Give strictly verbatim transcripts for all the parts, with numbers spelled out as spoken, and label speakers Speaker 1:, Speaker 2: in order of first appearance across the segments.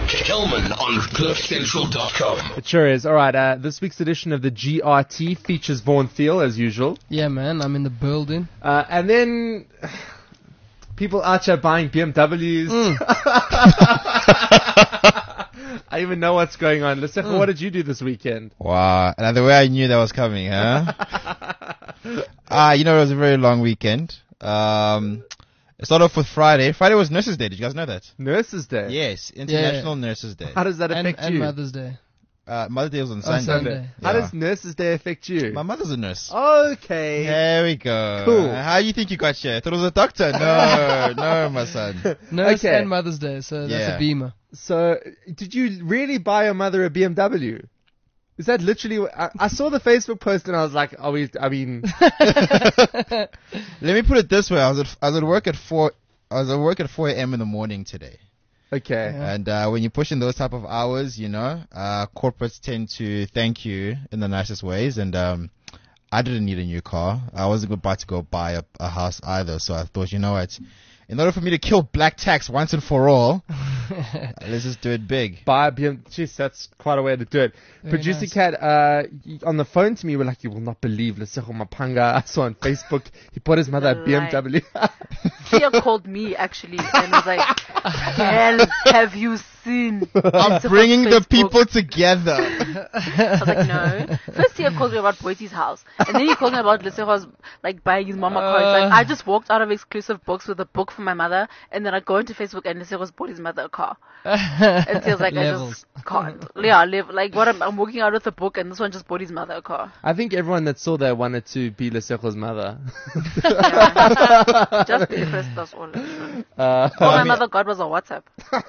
Speaker 1: Kelman on cliff central dot com.
Speaker 2: It sure is. All right, uh, this week's edition of the G R T features Vaughan Thiel, as usual.
Speaker 3: Yeah, man, I'm in the building.
Speaker 2: Uh, and then people out here buying B M Ws. Mm. I even know what's going on. Listen, mm. what did you do this weekend?
Speaker 4: Wow, and the way I knew that was coming, huh? Ah, uh, you know, it was a very long weekend. Um... It started off with Friday. Friday was Nurses Day. Did you guys know that?
Speaker 2: Nurses Day?
Speaker 4: Yes, International yeah. Nurses Day.
Speaker 2: How does that affect
Speaker 3: and,
Speaker 2: you?
Speaker 3: And Mother's Day.
Speaker 4: Uh, Mother's Day was on
Speaker 3: oh,
Speaker 4: Sunday.
Speaker 3: Sunday.
Speaker 2: How
Speaker 4: yeah.
Speaker 2: does Nurses Day affect you?
Speaker 4: My mother's a nurse.
Speaker 2: Okay.
Speaker 4: There we go.
Speaker 2: Cool.
Speaker 4: Uh, how do you think you got here? I thought it was a doctor. No, no, my son.
Speaker 3: Nurse
Speaker 2: okay.
Speaker 3: and Mother's Day, so that's
Speaker 4: yeah.
Speaker 3: a beamer.
Speaker 2: So, did you really buy your mother a B M W? Is that literally? I, I saw the Facebook post and I was like, "Are we?" I mean,
Speaker 4: let me put it this way: I was at I was at work at four. I was at work at four a.m. in the morning today.
Speaker 2: Okay.
Speaker 4: Yeah. And uh, when you push in those type of hours, you know, uh, corporates tend to thank you in the nicest ways. And um, I didn't need a new car. I wasn't about to go buy a, a house either. So I thought, you know what? In order for me to kill black tax once and for all, let's just do it big.
Speaker 2: Buy a B M W. Jeez, that's quite a way to do it.
Speaker 3: Very
Speaker 2: Producer
Speaker 3: nice.
Speaker 2: Cat, uh, on the phone to me, we're like, you will not believe Lesego Mapanga. I saw on Facebook, he bought his mother a B M W.
Speaker 5: Tia called me actually and was like, hell, have you seen?
Speaker 4: I'm bringing the people together.
Speaker 5: I was like, no. First Tia called me about Boyti's house. And then he called me about Lesego's like buying his mama car. It's like, I just walked out of Exclusive Books with a book for my mother. And then I go into Facebook and Lesego's bought his mother a car. And Tia's like, I just can't. Yeah, live, like what I'm, I'm walking out with a book and this one just bought his mother a car.
Speaker 2: I think everyone that saw that wanted to be Lesego's mother.
Speaker 5: Yeah. Just depressed us all.
Speaker 2: Uh,
Speaker 5: all
Speaker 4: I
Speaker 5: my
Speaker 4: mean,
Speaker 5: mother got was a WhatsApp.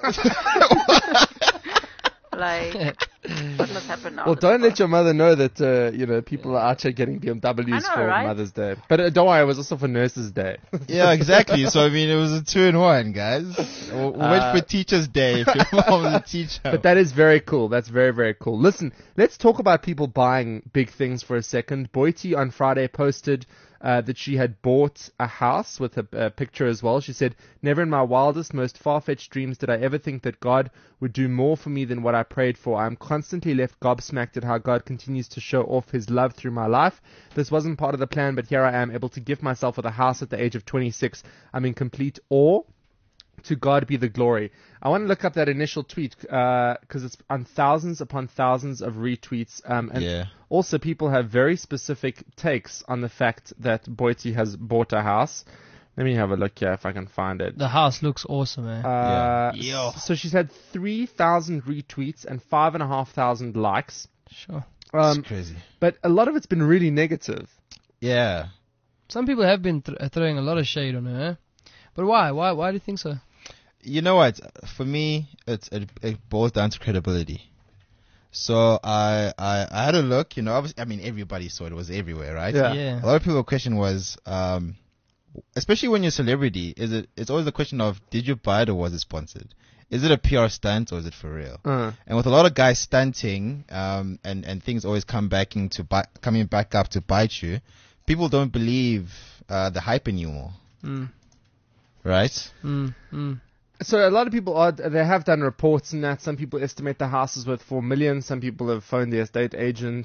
Speaker 5: Like, what must happen now?
Speaker 2: Well, don't let your mother know that, uh, you know, people are out here getting B M Ws
Speaker 5: know,
Speaker 2: for
Speaker 5: right?
Speaker 2: Mother's Day. But uh, don't worry, it was also for Nurses Day.
Speaker 4: Yeah, exactly. So, I mean, it was a two in one, guys. We
Speaker 2: Uh,
Speaker 4: went for Teacher's Day if your mom was a teacher.
Speaker 2: But that is very cool. That's very, very cool. Listen, let's talk about people buying big things for a second. Boiti on Friday posted uh, that she had bought a house with a, a picture as well. She said, never in my wildest, most far-fetched dreams did I ever think that God would do more for me than what I prayed for. I'm constantly left gobsmacked at how God continues to show off his love through my life. This wasn't part of the plan, but here I am able to gift myself with a house at the age of twenty-six. I'm in complete awe. To God be the glory. I want to look up that initial tweet because uh, it's on thousands upon thousands of retweets. Um, and
Speaker 4: yeah.
Speaker 2: also people have very specific takes on the fact that Boiti has bought a house. Let me have a look here if I can find it.
Speaker 3: The house looks awesome, man.
Speaker 2: Uh,
Speaker 4: Yeah.
Speaker 2: s- So she's had three thousand retweets and five and a half thousand likes.
Speaker 3: Sure.
Speaker 2: Um,
Speaker 4: It's crazy.
Speaker 2: but a lot of it's been really negative.
Speaker 4: Yeah.
Speaker 3: Some people have been th- throwing a lot of shade on her, eh? But why? Why? Why do you think so?
Speaker 4: You know what? For me, it's, it, it boils down to credibility. So I, I I had a look. You know, obviously, I mean, everybody saw it. It was everywhere, right?
Speaker 2: Yeah.
Speaker 3: Yeah.
Speaker 4: A lot of people's question was, um, especially when you're a celebrity, is it? It's always the question of, did you buy it or was it sponsored? Is it a P R stunt or is it for real?
Speaker 2: Uh,
Speaker 4: And with a lot of guys stunting, um, and and things always come back into bi- coming back up to bite you, people don't believe uh, the hype anymore,
Speaker 3: Mm,
Speaker 4: right?
Speaker 3: mm, mm.
Speaker 2: So a lot of people are, they have done reports and that. Some people estimate the house is worth four million. Some people have phoned the estate agent.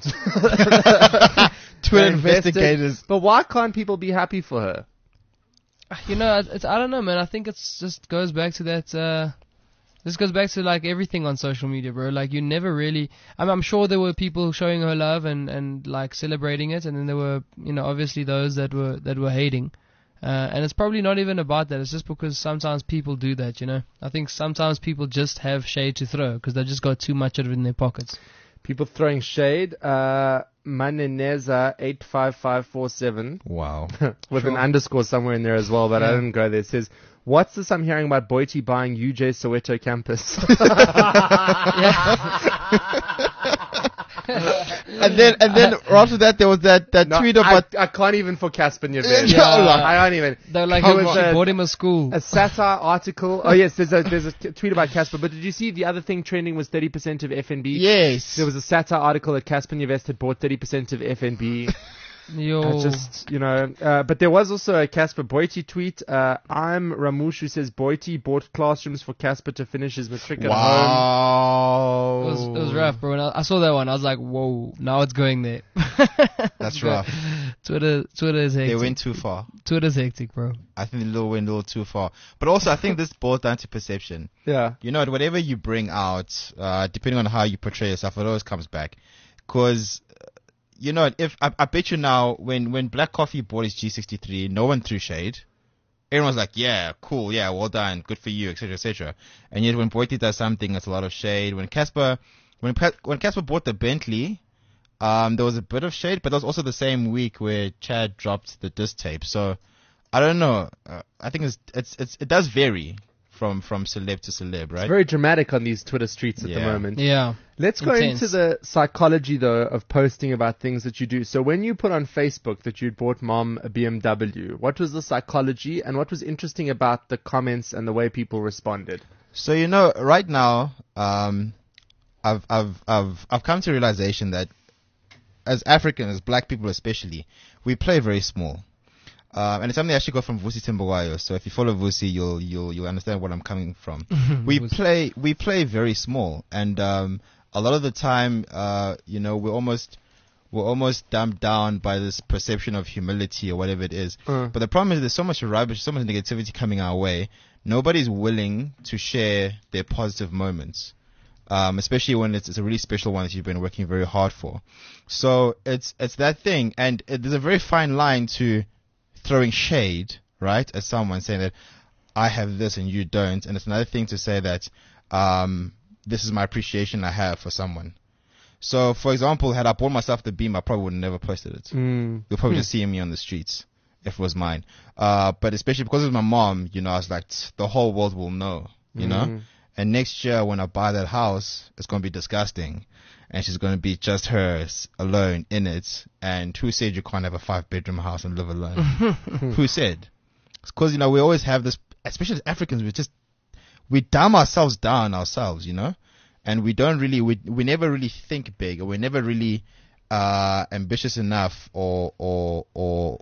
Speaker 4: Twin
Speaker 2: Invested.
Speaker 4: investigators.
Speaker 2: But why can't people be happy for her?
Speaker 3: You know, it's, I don't know, man. I think it's just goes back to that. Uh, this goes back to like everything on social media, bro. Like you never really. I'm, I'm sure there were people showing her love and, and like celebrating it, and then there were, you know, obviously those that were that were hating. Uh, and it's probably not even about that. It's just because sometimes people do that, you know. I think sometimes people just have shade to throw because they just got too much of it in their pockets.
Speaker 2: People throwing shade. Uh, Maneneza eight five five four seven
Speaker 4: Wow.
Speaker 2: with
Speaker 3: Sure.
Speaker 2: an underscore somewhere in there as well, but I
Speaker 3: Yeah.
Speaker 2: didn't go there. It says, what's this I'm hearing about Boiti buying U J Soweto campus?
Speaker 4: And then and then after that there was that that
Speaker 2: No,
Speaker 4: tweet
Speaker 2: I,
Speaker 4: about
Speaker 2: I can't even for Casper Nyevene.
Speaker 4: Yeah.
Speaker 2: I can't even.
Speaker 3: They're like,
Speaker 2: Come
Speaker 3: she
Speaker 2: on.
Speaker 3: bought him a school.
Speaker 2: A satire article. Oh yes, there's a there's a t- tweet about Casper. But did you see the other thing trending was thirty percent of F N B?
Speaker 4: yes.
Speaker 2: There was a satire article that Casper Nyevest had bought thirty percent of F N B.
Speaker 3: Yo.
Speaker 2: I just, you know, uh, but there was also a Casper Boiti tweet. Uh, I'm Ramush who says Boiti bought classrooms for Casper to finish his matric at home.
Speaker 4: Wow.
Speaker 3: It was, it was rough, bro. And I, I saw that one. I was like, whoa, now it's going there.
Speaker 4: That's rough.
Speaker 3: Twitter, Twitter is hectic.
Speaker 4: They went too far.
Speaker 3: Twitter's hectic, bro.
Speaker 4: I think the little went a little too far. But also, I think this boils down to perception.
Speaker 2: Yeah.
Speaker 4: You know, whatever you bring out, uh, depending on how you portray yourself, it always comes back. Because, you know, if I, I bet you now, when, when Black Coffee bought his G sixty-three, no one threw shade. Everyone's like, yeah, cool, yeah, well done, good for you, et cetera, et cetera. And yet, when Boiti does something, it's a lot of shade. When Casper, when Pa- when Casper bought the Bentley, um, there was a bit of shade, but that was also the same week where Chad dropped the disc tape. So, I don't know. Uh, I think it's, it's it's it does vary from from celeb to celeb, right?
Speaker 2: It's very dramatic on these Twitter streets at
Speaker 4: Yeah.
Speaker 2: the moment.
Speaker 3: Yeah.
Speaker 2: Let's go
Speaker 3: Intense.
Speaker 2: into the psychology, though, of posting about things that you do. So when you put on Facebook that you'd bought mom a B M W, what was the psychology and what was interesting about the comments and the way people responded?
Speaker 4: So, you know, right now, um, I've I've I've I've come to realization that as Africans, as black people especially, we play very small. Um, and it's something I actually got from Vusi Timbawayo. So if you follow Vusi, you'll you'll you'll understand where I'm coming from. we play we play very small, and um, a lot of the time, uh, you know, we're almost we're almost dumbed down by this perception of humility or whatever it is.
Speaker 2: Uh.
Speaker 4: But the problem is there's so much rubbish, so much negativity coming our way. Nobody's willing to share their positive moments. Um, especially when it's, it's a really special one that you've been working very hard for. So it's it's that thing, and it, there's a very fine line to throwing shade, right, at someone saying that I have this and you don't, and it's another thing to say that um, this is my appreciation I have for someone. So, for example, had I bought myself the Beam, I probably would have never posted it.
Speaker 2: Mm.
Speaker 4: You'll probably just see me on the streets if it was mine. Uh, but especially because it was my mom, you know, I was like, the whole world will know, you know.
Speaker 2: Mm.
Speaker 4: And next year when I buy that house, it's going to be disgusting. And she's going to be just her s- alone in it. And who said you can't have a five bedroom house and live alone? Who said? It's because, you know, we always have this, especially as Africans, we just, we dumb ourselves down ourselves, you know? And we don't really, we, we never really think big, or we're never really, uh, ambitious enough or, or, or,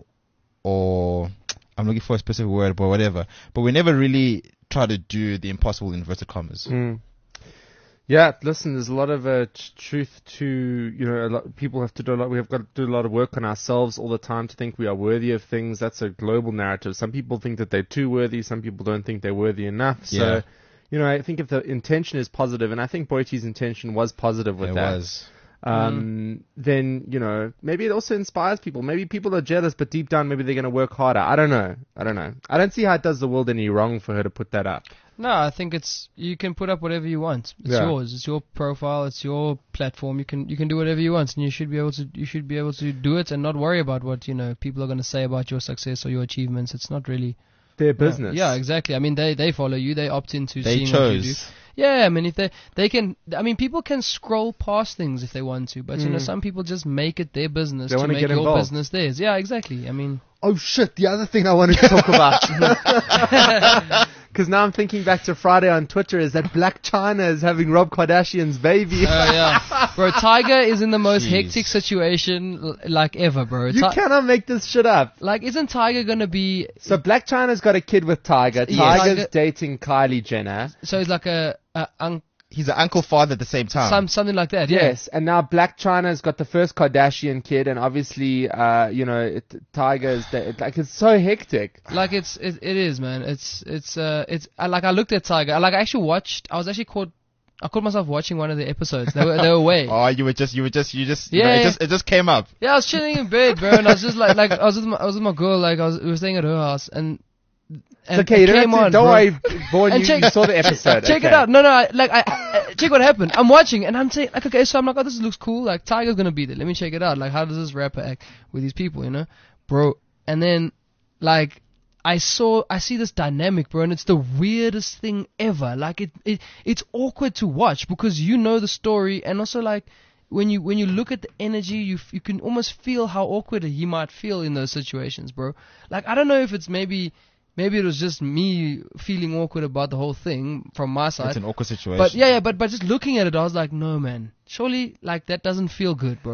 Speaker 4: or, I'm looking for a specific word, but whatever. But we never really try to do the impossible in inverted commas.
Speaker 2: Mm. Yeah, listen, there's a lot of uh, t- truth to, you know, a lot, people have to do a lot, we have got to do a lot of work on ourselves all the time to think we are worthy of things. That's a global narrative. Some people think that they're too worthy, some people don't think they're worthy enough. So,
Speaker 4: Yeah.
Speaker 2: you know, I think if the intention is positive, and I think Boiti's intention was positive with
Speaker 4: It
Speaker 2: that,
Speaker 4: was.
Speaker 2: um, then, you know, maybe it also inspires people. Maybe people are jealous, but deep down, maybe they're going to work harder. I don't know. I don't know. I don't see how it does the world any wrong for her to put that up.
Speaker 3: No, I think it's you can put up whatever you want. It's
Speaker 2: Yeah.
Speaker 3: yours. It's your profile. It's your platform. You can you can do whatever you want, and you should be able to you should be able to do it and not worry about what you know people are going to say about your success or your achievements. It's not really
Speaker 2: Their business.
Speaker 3: Yeah, exactly. I mean, they they follow you. They opt into
Speaker 4: They
Speaker 3: seeing what you do.
Speaker 4: chose.
Speaker 3: Yeah, I mean, if they they can, I mean, people can scroll past things if they want to, but you know,
Speaker 2: Mm.
Speaker 3: some people just make it their business
Speaker 2: They
Speaker 3: to
Speaker 2: wanna
Speaker 3: make
Speaker 2: get
Speaker 3: your
Speaker 2: involved.
Speaker 3: business theirs. Yeah, exactly. I mean,
Speaker 2: Oh shit, the other thing I wanted to talk about. Because now I'm thinking back to Friday on Twitter is that Black China is having Rob Kardashian's baby.
Speaker 3: uh, yeah, bro, Tiger is in the most
Speaker 4: Jeez.
Speaker 3: hectic situation l- like ever, bro.
Speaker 2: You
Speaker 3: Ti-
Speaker 2: cannot make this shit up.
Speaker 3: like, isn't Tiger gonna be?
Speaker 2: So Black China's got a kid with Tiger.
Speaker 3: Yes.
Speaker 2: Tiger's
Speaker 3: Tiger-
Speaker 2: dating Kylie Jenner.
Speaker 3: So he's like a, a un-
Speaker 4: He's an uncle father at the same time.
Speaker 3: some something like that. Yeah.
Speaker 2: Yes, and now Black China's got the first Kardashian kid, and obviously, uh, you know, it, Tiger's da- it, like it's so hectic.
Speaker 3: Like it's it, it is, man. It's it's uh it's I, like I looked at Tiger. I, like I actually watched. I was actually caught. I caught myself watching one of the episodes. They were they were away.
Speaker 4: Oh, you were just, you were just, you just,
Speaker 3: Yeah,
Speaker 4: you know, it
Speaker 3: yeah.
Speaker 4: just, it just came up.
Speaker 3: Yeah, I was chilling in bed, bro, and I was just like, like I was with my, I was with my girl, like I was, we were staying at her house, and, and
Speaker 2: It's okay, you
Speaker 3: it
Speaker 2: don't, have
Speaker 3: came
Speaker 2: to,
Speaker 3: on,
Speaker 2: don't
Speaker 3: bro.
Speaker 2: worry, Vaughn,
Speaker 3: And
Speaker 2: you,
Speaker 3: check-
Speaker 2: you saw the episode.
Speaker 3: Check
Speaker 2: okay.
Speaker 3: it out. No, no, I, like I, I check what happened. I'm watching, and I'm saying, like, okay, so I'm like, oh, this looks cool. Like Tiger's gonna be there. Let me check it out. Like, how does this rapper act with these people, you know, bro? And then, like. I saw, I see this dynamic, bro, and it's the weirdest thing ever. Like it, it, it's awkward to watch because you know the story, and also like when you when you look at the energy, you f- you can almost feel how awkward he might feel in those situations, bro. Like I don't know if it's maybe, maybe it was just me feeling awkward about the whole thing from my side.
Speaker 4: It's an awkward situation.
Speaker 3: But yeah, yeah, but but just looking at it, I was like, no, man, surely like that doesn't feel good, bro.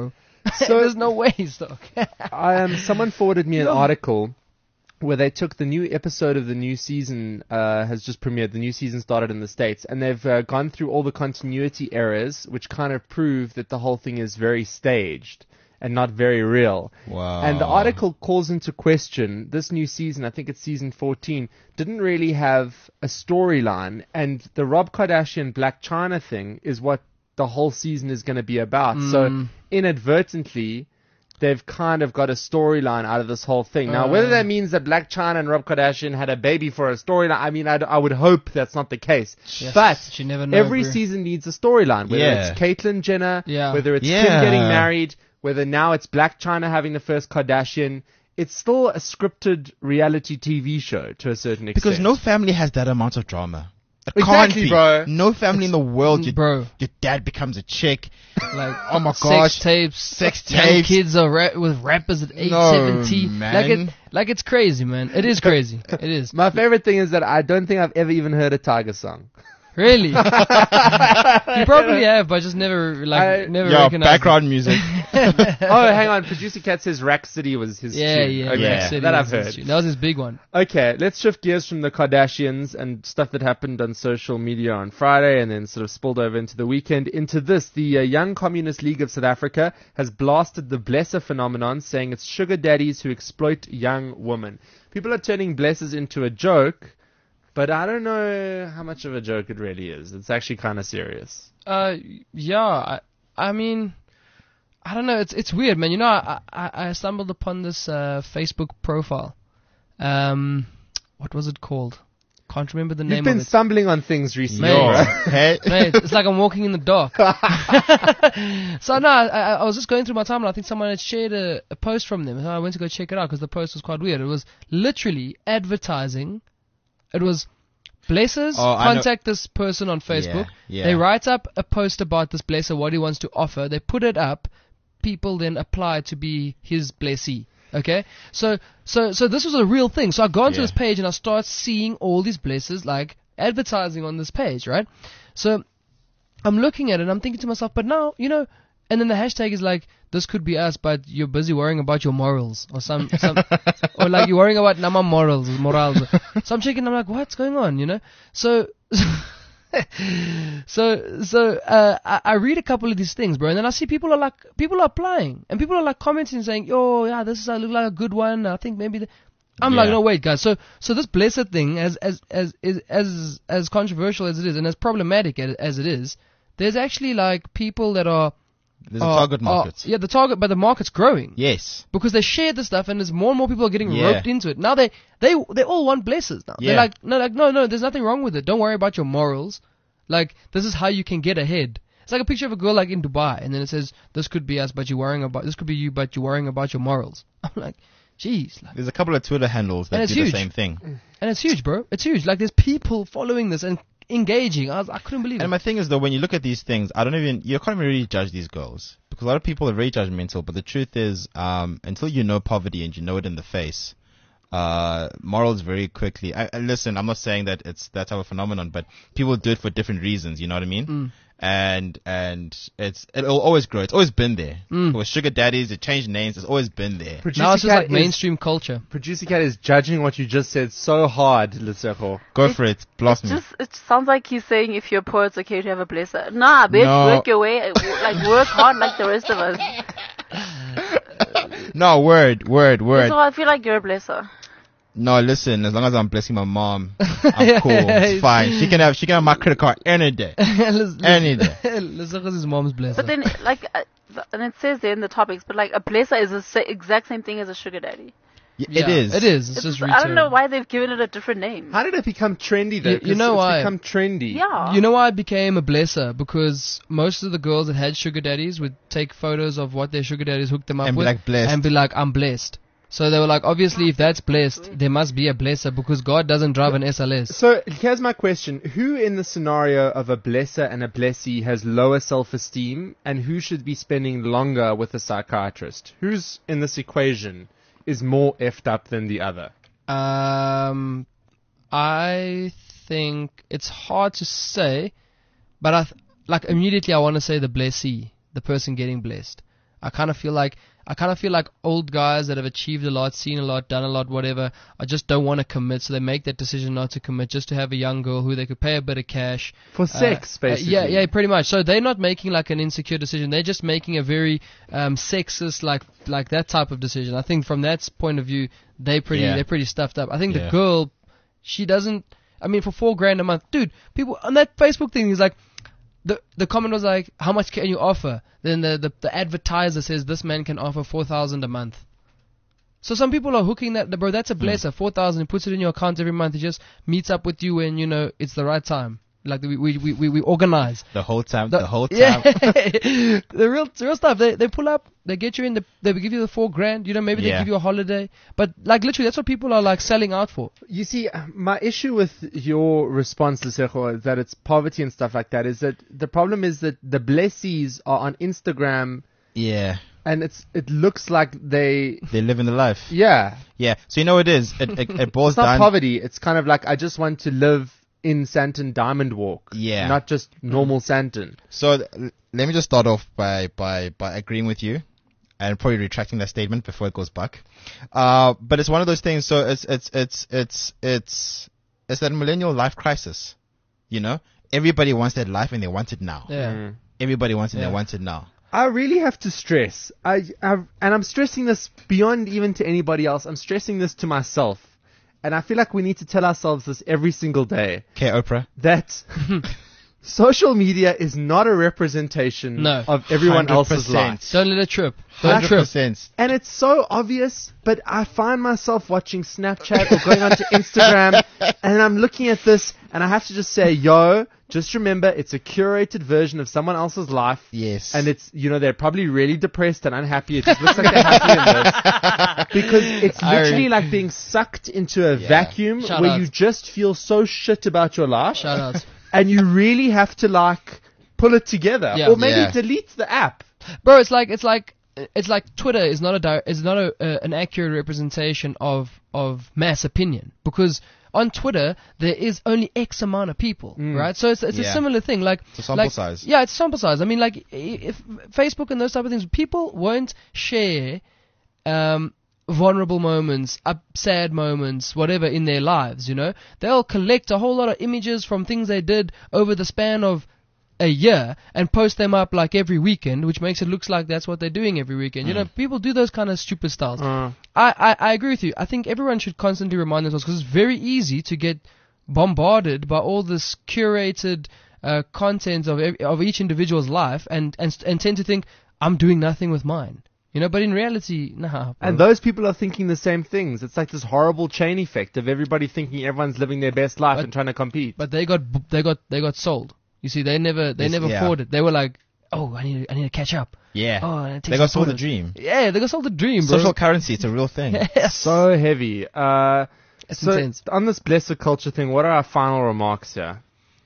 Speaker 2: So-
Speaker 3: There's no way, Stock.
Speaker 2: I um, someone forwarded me an article where they took the new episode of the new season uh, has just premiered. The new season started in the States, and they've uh, gone through all the continuity errors, which kind of prove that the whole thing is very staged and not very real.
Speaker 4: Wow.
Speaker 2: And the article calls into question this new season, I think it's season fourteen, didn't really have a storyline, and the Rob Kardashian Black China thing is what the whole season is going to be about. So inadvertently, they've kind of got a storyline out of this whole thing. Now, whether that means that Black China and Rob Kardashian had a baby for a storyline, I mean, I, I would hope that's not the case.
Speaker 3: Yes,
Speaker 2: but
Speaker 3: you never know,
Speaker 2: every
Speaker 3: bro.
Speaker 2: season needs a storyline, whether
Speaker 4: Yeah.
Speaker 2: it's Caitlyn Jenner,
Speaker 3: Yeah.
Speaker 2: whether it's
Speaker 4: Yeah.
Speaker 2: Kim getting married, whether now it's Black China having the first Kardashian. It's still a scripted reality T V show to a certain extent.
Speaker 4: Because no family has that amount of drama. It
Speaker 2: Exactly,
Speaker 4: can't be.
Speaker 2: bro.
Speaker 4: No family in the world. Your,
Speaker 3: Bro.
Speaker 4: your dad becomes a chick.
Speaker 3: Like,
Speaker 4: Oh my
Speaker 3: sex
Speaker 4: gosh.
Speaker 3: tapes,
Speaker 4: Sex
Speaker 3: young
Speaker 4: tapes.
Speaker 3: kids are ra- with rappers at age
Speaker 4: No,
Speaker 3: seventeen.
Speaker 4: man.
Speaker 3: Like it, like it's crazy, man. It is crazy. It is.
Speaker 2: My favorite thing is that I don't think I've ever even heard a Tiger song.
Speaker 3: Really? You probably have, but just never, like,
Speaker 2: I-
Speaker 3: never
Speaker 4: Yeah,
Speaker 3: recognized
Speaker 4: background music.
Speaker 2: Oh, hang on. Producer Cat says Rack City was his
Speaker 3: it. Yeah,
Speaker 2: tune.
Speaker 3: yeah,
Speaker 2: Okay,
Speaker 3: yeah.
Speaker 4: Yeah.
Speaker 3: City
Speaker 2: that I've
Speaker 3: was his
Speaker 2: heard.
Speaker 3: tune. That was his big one.
Speaker 2: Okay, let's shift gears from the Kardashians and stuff that happened on social media on Friday and then sort of spilled over into the weekend into this. The uh, Young Communist League of South Africa has blasted the blesser phenomenon, saying it's sugar daddies who exploit young women. People are turning blessers into a joke, but I don't know how much of a joke it really is. It's actually kind of serious.
Speaker 3: Uh, yeah, I, I mean, I don't know. It's it's weird, man. You know, I I, I stumbled upon this uh, Facebook profile. Um, what was it called? Can't remember the
Speaker 2: You've
Speaker 3: name
Speaker 2: been
Speaker 3: of it.
Speaker 2: stumbling on things recently,
Speaker 3: Mate.
Speaker 2: bro.
Speaker 4: Hey.
Speaker 3: Mate, it's like I'm walking in the dark. So no, I, I I was just going through my timeline. I think someone had shared a, a post from them. So I went to go check it out because the post was quite weird. It was literally advertising. It was blessers
Speaker 4: Oh, I know.
Speaker 3: contact this person on Facebook.
Speaker 4: yeah.
Speaker 3: They write up a post about this blesser, what he wants to offer. They put it up. People then apply to be his blessee. Okay, so so so this was a real thing. So I go onto
Speaker 4: Yeah.
Speaker 3: this page and I start seeing all these blessers like advertising on this page, right? So I'm looking at it and I'm thinking to myself, but now, you know, and then the hashtag is like, this could be us, but you're busy worrying about your morals or some, some or like you're worrying about nama morals, morals. So I'm checking, I'm like, what's going on, you know? So, so, so, uh, I, I read a couple of these things, bro, and then I see people are like, people are applying and people are like commenting saying, yo, yeah, this is, uh, look like a good one. I think maybe the, I'm like,
Speaker 4: Yeah.
Speaker 3: no, wait, guys. So, so this blessed thing, as as as is as as controversial as it is, and as problematic as, as it is, there's actually like people that are
Speaker 4: There's a
Speaker 3: are-
Speaker 4: target
Speaker 3: are-
Speaker 4: market.
Speaker 3: yeah, the target, but the market's growing
Speaker 4: Yes.
Speaker 3: because they share the stuff, and there's more and more people are getting
Speaker 4: Yeah.
Speaker 3: roped into it. Now they they they all want blessers now. They're
Speaker 4: Yeah.
Speaker 3: like, no, like no, no, there's nothing wrong with it. Don't worry about your morals. Like this is how you can get ahead. It's like a picture of a girl like in Dubai, and then it says, "This could be us, but you're worrying about this could be you, but you're worrying about your morals." I'm like, jeez, like.
Speaker 4: There's a couple of Twitter handles that
Speaker 3: And
Speaker 4: do
Speaker 3: it's
Speaker 4: the
Speaker 3: huge.
Speaker 4: same thing.
Speaker 3: And it's huge, bro. It's huge. Like, there's people following this and engaging. I, was, I couldn't believe
Speaker 4: And
Speaker 3: it.
Speaker 4: my thing is though, when you look at these things, I don't even, you can't even really judge these girls. Because a lot of people are very judgmental, but the truth is, um, until you know poverty and you know it in the face, uh, morals very quickly, I, and listen, I'm not saying that it's that type of phenomenon, but people do it for different reasons, you know what I mean?
Speaker 3: Mm.
Speaker 4: And, and it's, it'll always grow. It's always been there.
Speaker 3: Mm.
Speaker 4: With sugar daddies, it changed names, it's always been there.
Speaker 2: Producer
Speaker 3: Now it's just
Speaker 2: Cat
Speaker 3: like
Speaker 2: is-
Speaker 3: mainstream culture.
Speaker 2: Producer Cat is judging what you just said so hard, Lesego.
Speaker 4: Go
Speaker 5: It-
Speaker 4: for it, blast me.
Speaker 5: Just it sounds like he's saying if you're poor, it's okay to have a blesser. Nah, bitch,
Speaker 4: No.
Speaker 5: work your way, like work hard like the rest of us.
Speaker 4: No, word, word, word.
Speaker 5: So I feel like you're a blesser.
Speaker 4: No, listen, as long as I'm blessing my mom, I'm cool. It's fine. She can have, she can have my credit card any day. Any day.
Speaker 3: Let's look at his mom's blessing.
Speaker 5: But then, like, uh, th- and it says there in the topics, but like a blesser is the sa- exact same thing as a sugar daddy.
Speaker 4: Y-
Speaker 3: Yeah,
Speaker 4: it is.
Speaker 3: It is. It's,
Speaker 5: It's
Speaker 3: just
Speaker 5: just- I don't know
Speaker 3: retail.
Speaker 5: why they've given it a different name.
Speaker 2: How did it become trendy though?
Speaker 3: You- you
Speaker 2: 'Cause
Speaker 3: know
Speaker 2: it's
Speaker 3: why?
Speaker 2: become trendy.
Speaker 5: Yeah.
Speaker 3: You know why I became a blesser? Because most of the girls that had sugar daddies would take photos of what their sugar daddies hooked them up
Speaker 4: And be
Speaker 3: with
Speaker 4: like, blessed.
Speaker 3: and be like, I'm blessed. So they were like, obviously, if that's blessed, there must be a blesser because God doesn't drive an S L S.
Speaker 2: So here's my question: who in the scenario of a blesser and a blessee has lower self-esteem, and who should be spending longer with a psychiatrist? Who's in this equation is more effed up than the other?
Speaker 3: Um, I think it's hard to say, but I th- like immediately I want to say the blessee, the person getting blessed. I kind of feel like I kind of feel like old guys that have achieved a lot, seen a lot, done a lot, whatever, I just don't want to commit, so they make that decision not to commit just to have a young girl who they could pay a bit of cash.
Speaker 2: For sex,
Speaker 3: Uh, uh,
Speaker 2: basically.
Speaker 3: yeah, yeah, pretty much. So they're not making like an insecure decision. They're just making a very um, sexist, like like that type of decision. I think from that point of view, they pretty
Speaker 4: Yeah.
Speaker 3: they're pretty stuffed up. I think
Speaker 4: Yeah.
Speaker 3: the girl, she doesn't. I mean, for four grand a month, dude. People on that Facebook thing is like. The the comment was like, how much can you offer? Then the, the, the advertiser says this man can offer four thousand a month. So some people are hooking that, bro, that's a blesser. four thousand, he puts it in your account every month. He just meets up with you when, you know, it's the right time. Like, we we, we, we, we organize.
Speaker 4: The whole time, the, whole time.
Speaker 3: Yeah, the real the real stuff. They they pull up, they get you in the, they give you the four grand. You know, maybe they
Speaker 4: Yeah.
Speaker 3: give you a holiday. But like literally, that's what people are like selling out for.
Speaker 2: You see, my issue with your response to Sejo is that it's poverty and stuff like that. Is that the problem is that the blessies are on Instagram,
Speaker 4: Yeah.
Speaker 2: and it's it looks like they,
Speaker 4: They live in the life.
Speaker 2: yeah,
Speaker 4: Yeah. So you know what it is? It, it, it boils
Speaker 2: it's not
Speaker 4: down.
Speaker 2: poverty. It's kind of like I just want to live in Santon Diamond Walk,
Speaker 4: Yeah.
Speaker 2: not just normal Santon.
Speaker 4: So th- l- let me just start off by, by, by agreeing with you and probably retracting that statement before it goes back. Uh, but it's one of those things. So it's, it's, it's, it's, it's, it's that millennial life crisis. You know, everybody wants that life and they want it now.
Speaker 3: Yeah.
Speaker 2: Mm.
Speaker 4: Everybody wants it and
Speaker 3: Yeah.
Speaker 4: they want it now.
Speaker 2: I really have to stress, I, I, and I'm stressing this beyond even to anybody else. I'm stressing this to myself. And I feel like we need to tell ourselves this every single day,
Speaker 4: Okay, Oprah.
Speaker 2: that social media is not a representation
Speaker 3: No.
Speaker 2: of everyone
Speaker 4: one hundred
Speaker 2: else's
Speaker 4: percent.
Speaker 2: life.
Speaker 3: Don't let it trip. Don't
Speaker 4: Hundred
Speaker 3: trip.
Speaker 4: percent.
Speaker 2: And it's so obvious, but I find myself watching Snapchat or going onto Instagram, and I'm looking at this, and I have to just say, yo, just remember, it's a curated version of someone else's life.
Speaker 4: Yes.
Speaker 2: And it's, you know, they're probably really depressed and unhappy. It just looks like they're happy in this. Because it's
Speaker 4: I
Speaker 2: literally
Speaker 4: re-
Speaker 2: like being sucked into a
Speaker 4: Yeah.
Speaker 2: vacuum
Speaker 3: Shout
Speaker 2: where
Speaker 3: out.
Speaker 2: you just feel so shit about your life.
Speaker 3: Shout out.
Speaker 2: And you really have to, like, pull it together.
Speaker 3: Yeah.
Speaker 2: Or maybe
Speaker 4: Yeah.
Speaker 2: delete the app.
Speaker 3: Bro, it's like it's like it's like Twitter is not a di- is not a, uh, an accurate representation of of mass opinion, because on Twitter there is only X amount of people, right? So it's it's a
Speaker 4: Yeah.
Speaker 3: similar thing. Like
Speaker 4: It's a sample
Speaker 3: like-
Speaker 4: size.
Speaker 3: Yeah, it's sample size. I mean, like i- if Facebook and those type of things, people won't share um, vulnerable moments, up, sad moments, whatever in their lives. You know, they'll collect a whole lot of images from things they did over the span of a year and post them up like every weekend, which makes it looks like that's what they're doing every weekend. You know, people do those kind of stupid styles.
Speaker 2: Uh,
Speaker 3: I, I, I agree with you. I think everyone should constantly remind themselves, because it's very easy to get bombarded by all this curated uh, content of ev- of each individual's life, and, and and tend to think I'm doing nothing with mine. You know, but in reality, nah.
Speaker 2: And
Speaker 3: bro.
Speaker 2: those people are thinking the same things. It's like this horrible chain effect of everybody thinking everyone's living their best life
Speaker 3: But-
Speaker 2: and trying to compete.
Speaker 3: But they got b- they got they got sold. You see, they never they
Speaker 4: Yes,
Speaker 3: never
Speaker 4: yeah.
Speaker 3: fought it. They were like, oh, I need I need to catch up.
Speaker 4: Yeah.
Speaker 3: Oh, and it takes
Speaker 4: They got
Speaker 3: some
Speaker 4: sold the
Speaker 3: photos.
Speaker 4: dream.
Speaker 3: Yeah, they got sold the dream, bro.
Speaker 4: Social currency, it's a real thing.
Speaker 2: So heavy. Uh,
Speaker 3: It's
Speaker 2: so
Speaker 3: intense.
Speaker 2: on this blessed culture thing, what are our final remarks here?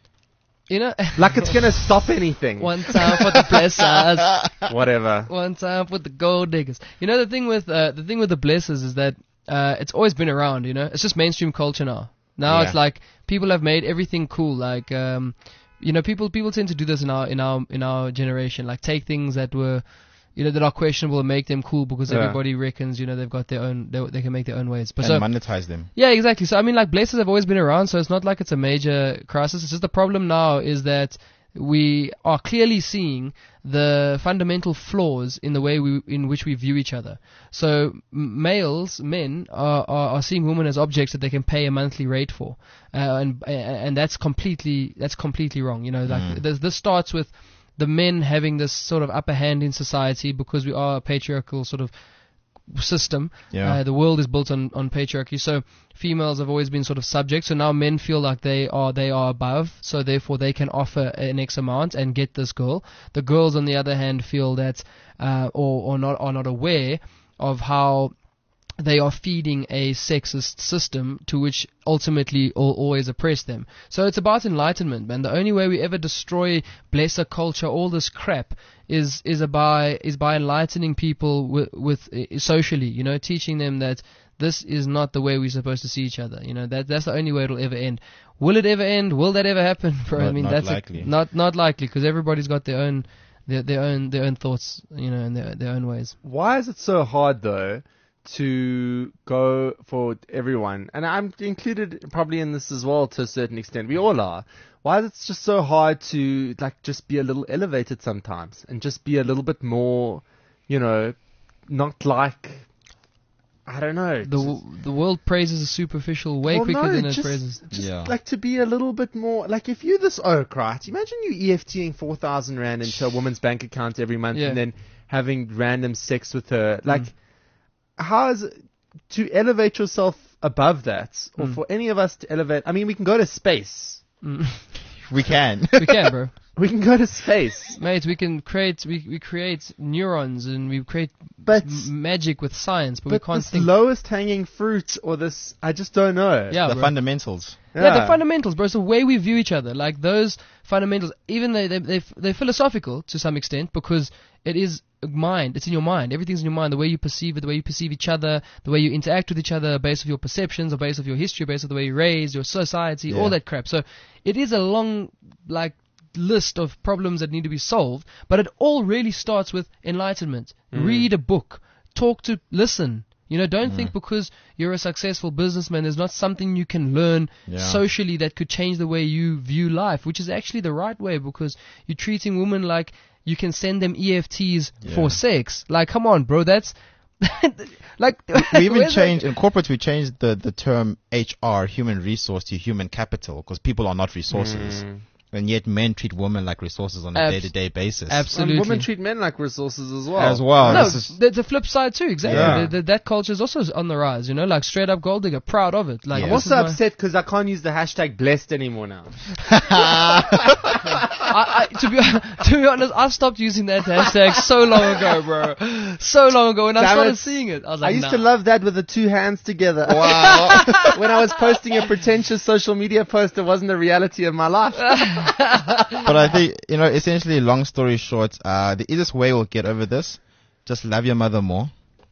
Speaker 3: You know,
Speaker 2: Like it's gonna stop anything.
Speaker 3: one time for the blessers,
Speaker 2: Whatever.
Speaker 3: one time for the gold diggers. You know, the thing with uh, the thing with the blessers is that uh, it's always been around. You know, it's just mainstream culture now. Now
Speaker 4: Yeah.
Speaker 3: it's like people have made everything cool. Like, um, you know, people people tend to do this in our in our in our generation. Like, take things that were, you know, that are questionable and make them cool because
Speaker 2: Yeah.
Speaker 3: everybody reckons, you know, they've got their own, they, they can make their own ways. But
Speaker 4: And
Speaker 3: so,
Speaker 4: monetize them.
Speaker 3: yeah, exactly. So I mean, like, blessers have always been around, so it's not like it's a major crisis. It's just the problem now is that we are clearly seeing the fundamental flaws in the way we in which we view each other. So m- males, men, are, are, are seeing women as objects that they can pay a monthly rate for, uh, and and that's completely that's completely wrong. You know, like this, this starts with the men having this sort of upper hand in society because we are a patriarchal sort of system.
Speaker 4: Yeah.
Speaker 3: Uh, the world is built on, on patriarchy. So females have always been sort of subject. So now men feel like they are they are above. So therefore they can offer an X amount and get this girl. The girls on the other hand feel that uh, or or not are not aware of how they are feeding a sexist system to which ultimately will always oppress them. So it's about enlightenment, man. The only way we ever destroy blesser culture, all this crap, is is by is by enlightening people with, with uh, socially, you know, teaching them that this is not the way we're supposed to see each other. You know, that that's the only way it'll ever end. Will it ever end? Will that ever happen, bro? I
Speaker 4: Not-
Speaker 3: mean,
Speaker 4: not
Speaker 3: that's
Speaker 4: likely.
Speaker 3: A, not not likely because everybody's got their own their their own their own thoughts, you know, and their their own ways.
Speaker 2: Why is it so hard though to go for everyone? And I'm included probably in this as well to a certain extent. We all are. Why is it just so hard to like just be a little elevated sometimes and just be a little bit more, you know, not like, I don't know.
Speaker 3: The w- the world praises a superficial way
Speaker 2: Well,
Speaker 3: quicker
Speaker 2: no,
Speaker 3: than it
Speaker 2: just,
Speaker 3: praises.
Speaker 2: Just
Speaker 4: Yeah.
Speaker 2: like to be a little bit more, like if you're this oak, right? Imagine you E F T ing four thousand rand into a woman's bank account every month
Speaker 3: Yeah.
Speaker 2: and then having random sex with her. Like,
Speaker 3: Mm.
Speaker 2: how is it to elevate yourself above that, or
Speaker 3: Mm.
Speaker 2: for any of us to elevate? I mean, we can go to space.
Speaker 3: Mm.
Speaker 4: We can.
Speaker 3: We can, bro.
Speaker 2: We can go to space.
Speaker 3: Mate, we can create we we create neurons and we create
Speaker 2: But
Speaker 3: m- magic with science, but,
Speaker 2: but
Speaker 3: we can't
Speaker 2: this
Speaker 3: think.
Speaker 2: lowest hanging fruit, or this, I just don't know.
Speaker 3: yeah,
Speaker 4: the
Speaker 3: bro.
Speaker 4: fundamentals.
Speaker 3: Yeah, the fundamentals, bro. It's the way we view each other. Like those fundamentals, even they they they they're philosophical to some extent because it is mind. It's in your mind. Everything's in your mind. The way you perceive it, the way you perceive each other, the way you interact with each other, based on your perceptions, or based on your history, based on the way you're raised, your society,
Speaker 4: Yeah.
Speaker 3: all that crap. So it is a long like list of problems that need to be solved. But it all really starts with enlightenment. Read a book. Talk to. Listen. You know, don't think because you're a successful businessman, there's not something you can learn
Speaker 4: Yeah.
Speaker 3: socially that could change the way you view life, which is actually the right way because you're treating women like you can send them E F Ts
Speaker 4: Yeah.
Speaker 3: for sex. Like, come on, bro, that's like
Speaker 4: We even
Speaker 3: where's that-
Speaker 4: changed in corporate. We changed the the term H R, human resource, to human capital because people are not resources,
Speaker 2: Mm.
Speaker 4: and yet men treat women like resources on a
Speaker 3: Abs-
Speaker 4: day to day basis.
Speaker 3: Absolutely.
Speaker 2: And women treat men like resources as well.
Speaker 4: As well.
Speaker 3: No,
Speaker 4: This is-
Speaker 3: the, the flip side too, exactly.
Speaker 2: Yeah.
Speaker 3: The, the, that culture is also on the rise, you know, like straight up gold digger, proud of it. Like,
Speaker 4: Yeah.
Speaker 2: I'm
Speaker 3: this is
Speaker 2: also
Speaker 3: my-
Speaker 2: upset because I can't use the hashtag blessed anymore now.
Speaker 3: I, I, to be to be honest, I stopped using that hashtag so long ago, bro. So long ago when I
Speaker 2: Damn
Speaker 3: started
Speaker 2: it.
Speaker 3: seeing it, I was
Speaker 2: I
Speaker 3: like,
Speaker 2: used
Speaker 3: nah.
Speaker 2: to love that with the two hands together.
Speaker 4: Wow.
Speaker 2: When I was posting a pretentious social media post, it wasn't the reality of my life.
Speaker 4: But I think, you know, essentially, long story short, uh, the easiest way we'll get over this, just love your mother more.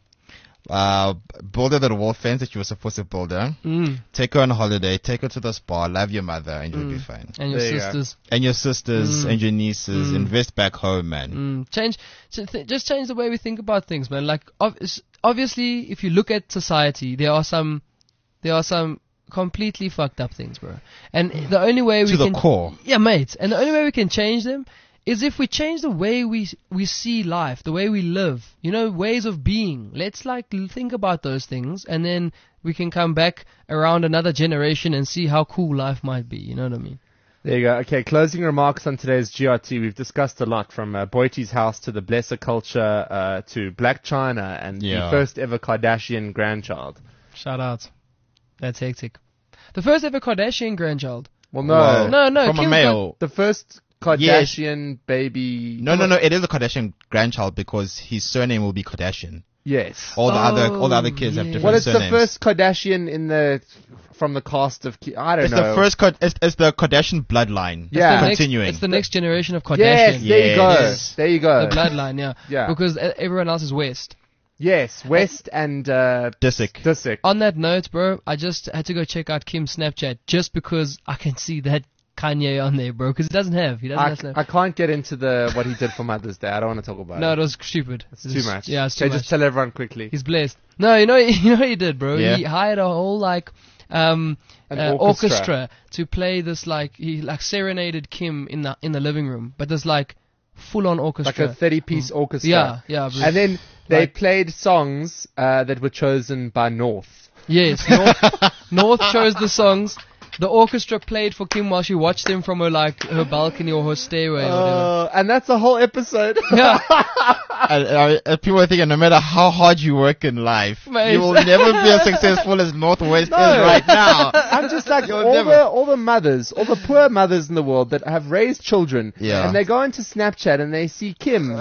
Speaker 4: Uh, build her the wall fence that you were supposed to build her.
Speaker 3: Mm.
Speaker 4: Take her on holiday, take her to the spa, love your mother, and you'll be
Speaker 3: Mm.
Speaker 4: fine.
Speaker 3: And your
Speaker 2: There you go.
Speaker 3: sisters.
Speaker 4: And your sisters
Speaker 3: Mm.
Speaker 4: and your nieces,
Speaker 3: Mm.
Speaker 4: invest back home, man.
Speaker 3: Mm, change, ch- th- just change the way we think about things, man. Like, ob- s- obviously, if you look at society, there are some, there are some completely fucked up things, bro. And the only way we
Speaker 4: To the
Speaker 3: can,
Speaker 4: core.
Speaker 3: yeah, mate. And the only way we can change them is if we change the way we we see life, the way we live. You know, ways of being. Let's like l- think about those things, and then we can come back around another generation and see how cool life might be. You know what I mean?
Speaker 2: There you go. Okay, closing remarks on today's G R T. We've discussed a lot from uh, Boiti's house to the Blesser culture uh, to Black China and
Speaker 4: Yeah.
Speaker 2: the first ever Kardashian grandchild.
Speaker 3: Shout out. That's hectic. The first ever Kardashian grandchild.
Speaker 2: Well, no.
Speaker 4: Wow.
Speaker 3: No, no,
Speaker 4: From a
Speaker 3: Kim's
Speaker 4: male.
Speaker 2: The first Kardashian baby.
Speaker 4: No, no, no. It is a Kardashian grandchild because his surname will be Kardashian.
Speaker 2: Yes.
Speaker 4: All the
Speaker 3: Oh,
Speaker 4: other, all the other kids have
Speaker 3: yeah.
Speaker 4: different
Speaker 2: Well, it's
Speaker 4: surnames.
Speaker 2: the first Kardashian in the from the cast of. Ki- I don't
Speaker 4: It's
Speaker 2: know.
Speaker 4: the first. Ka- It's, it's the Kardashian bloodline.
Speaker 2: Yeah.
Speaker 3: the next-
Speaker 4: Continuing.
Speaker 3: It's the next generation of Kardashian.
Speaker 2: Yes, there you go.
Speaker 4: Yes.
Speaker 2: There you go.
Speaker 3: The bloodline, yeah.
Speaker 2: Yeah.
Speaker 3: Because e- everyone else is West.
Speaker 2: Yes, West and uh,
Speaker 4: Disick.
Speaker 2: Disick.
Speaker 3: On that note, bro, I just had to go check out Kim's Snapchat just because I can see that Kanye on there, bro. Because he doesn't have. He doesn't
Speaker 2: I,
Speaker 3: have Snapchat.
Speaker 2: I can't get into the what he did for Mother's Day. I don't want to talk about
Speaker 3: No,
Speaker 2: it.
Speaker 3: it was stupid.
Speaker 2: It's too much.
Speaker 3: Yeah, it's too
Speaker 2: okay,
Speaker 3: much.
Speaker 2: just tell everyone quickly.
Speaker 3: He's blessed. No, you know, you know what he did, bro.
Speaker 4: Yeah.
Speaker 3: He hired a whole like um
Speaker 2: An
Speaker 3: uh,
Speaker 2: orchestra.
Speaker 3: orchestra to play this like he like serenaded Kim in the in the living room, but there's like full on
Speaker 2: Like
Speaker 3: orchestra.
Speaker 2: a thirty-piece orchestra.
Speaker 3: yeah, yeah, bro.
Speaker 2: And then they
Speaker 3: Like-
Speaker 2: played songs uh, that were chosen by North.
Speaker 3: Yes, North, North chose the songs. The orchestra played for Kim while she watched them from her like her balcony or her stairway or whatever.
Speaker 2: Uh, and that's the whole episode.
Speaker 3: Yeah,
Speaker 4: And, uh, uh, people are thinking no matter how hard you work in life,
Speaker 3: Mate.
Speaker 4: you will never be as successful as Northwest
Speaker 2: No.
Speaker 4: is right now.
Speaker 2: I'm just like
Speaker 4: You'll
Speaker 2: all
Speaker 4: never-
Speaker 2: the all the mothers, all the poor mothers in the world that have raised children,
Speaker 4: Yeah.
Speaker 2: and they go into Snapchat and they see Kim.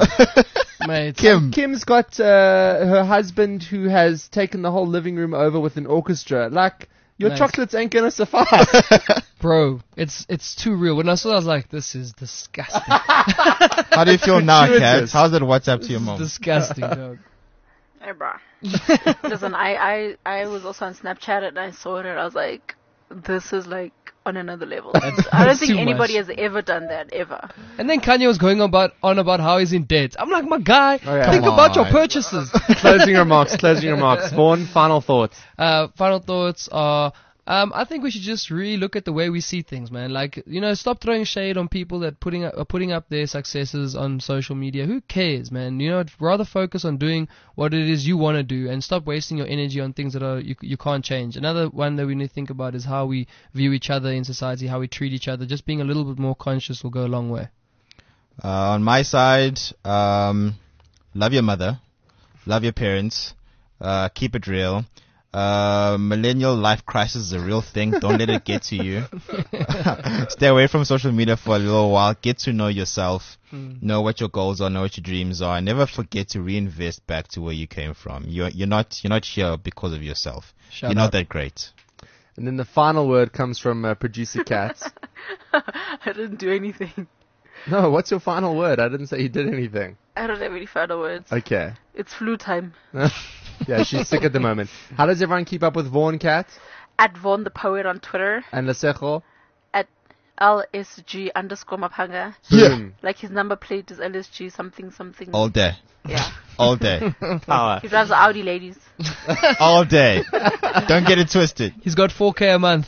Speaker 3: mate.
Speaker 4: Kim.
Speaker 2: Kim's got uh, her husband who has taken the whole living room over with an orchestra. Like your
Speaker 3: Nice.
Speaker 2: chocolates ain't gonna suffice.
Speaker 3: Bro, it's it's too real. When I saw it, I was like, this is disgusting.
Speaker 4: How do you feel now,
Speaker 2: Gratuitous.
Speaker 4: Kat? How's that WhatsApp to
Speaker 3: This
Speaker 4: your
Speaker 3: is
Speaker 4: mom?
Speaker 3: disgusting, dog.
Speaker 5: Hey, bruh. Listen, I, I, I was also on Snapchat and I saw it and I was like, this is like on another level. I don't
Speaker 3: that's
Speaker 5: think
Speaker 3: too
Speaker 5: anybody
Speaker 3: much.
Speaker 5: has ever done that ever.
Speaker 3: And then Kanye was going about on about how he's in debt. I'm like, my guy,
Speaker 2: Oh, yeah.
Speaker 3: think
Speaker 4: Come
Speaker 3: about your
Speaker 4: on.
Speaker 3: purchases.
Speaker 2: Closing remarks. Closing remarks. Vaughn, final thoughts.
Speaker 3: Uh, final thoughts are, um, I think we should just really look at the way we see things, man. Like, you know, stop throwing shade on people that putting up, are putting up their successes on social media. Who cares, man? You know, rather focus on doing what it is you want to do and stop wasting your energy on things that are you you can't change. Another one that we need to think about is how we view each other in society, how we treat each other. Just being a little bit more conscious will go a long way.
Speaker 4: Uh, on my side, um, love your mother, love your parents, uh, keep it real. Uh, millennial life crisis is a real thing. Don't let it get to you. Stay away from social media for a little while. Get to know yourself.
Speaker 3: Mm.
Speaker 4: Know what your goals are. Know what your dreams are. And never forget to reinvest back to where you came from. You're you're not you're not here because of yourself.
Speaker 3: Shut
Speaker 4: you're
Speaker 3: up.
Speaker 4: not that great.
Speaker 2: And then the final word comes from uh, producer Kat.
Speaker 5: I didn't do anything.
Speaker 2: No, what's your final word? I didn't say you did anything.
Speaker 5: I don't have any final words.
Speaker 2: Okay.
Speaker 5: It's flu time.
Speaker 2: Yeah, she's sick at the moment. How does everyone keep up with Vaughn, Kat?
Speaker 5: At Vaughn the Poet on Twitter.
Speaker 2: And Lesego?
Speaker 5: At L S G underscore Mapanga.
Speaker 2: Boom.
Speaker 5: Like his number plate is L S G something something.
Speaker 4: All day.
Speaker 5: Yeah.
Speaker 4: All day.
Speaker 2: Power.
Speaker 5: He drives an Audi, ladies.
Speaker 4: All day. Don't get it twisted.
Speaker 3: He's got four K a month.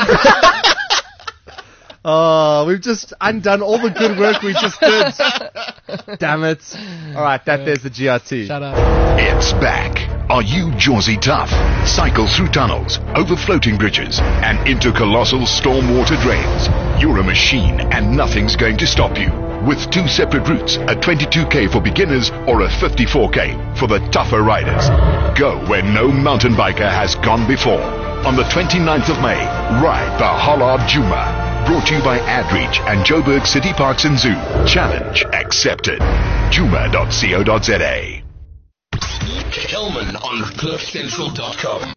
Speaker 2: Oh, we've just undone all the good work we just did. Damn it. All right, that there's the G R T.
Speaker 3: Shut up.
Speaker 1: It's back. Are you Jersey tough? Cycle through tunnels, over floating bridges, and into colossal stormwater drains. You're a machine and nothing's going to stop you. With two separate routes, a twenty-two K for beginners or a fifty-four K for the tougher riders. Go where no mountain biker has gone before. On the twenty-ninth of May, ride the Hollard Juma. Brought to you by AdReach and Joburg City Parks and Zoo. Challenge accepted. Juma dot co dot za.
Speaker 6: Kelman on cliff central dot com.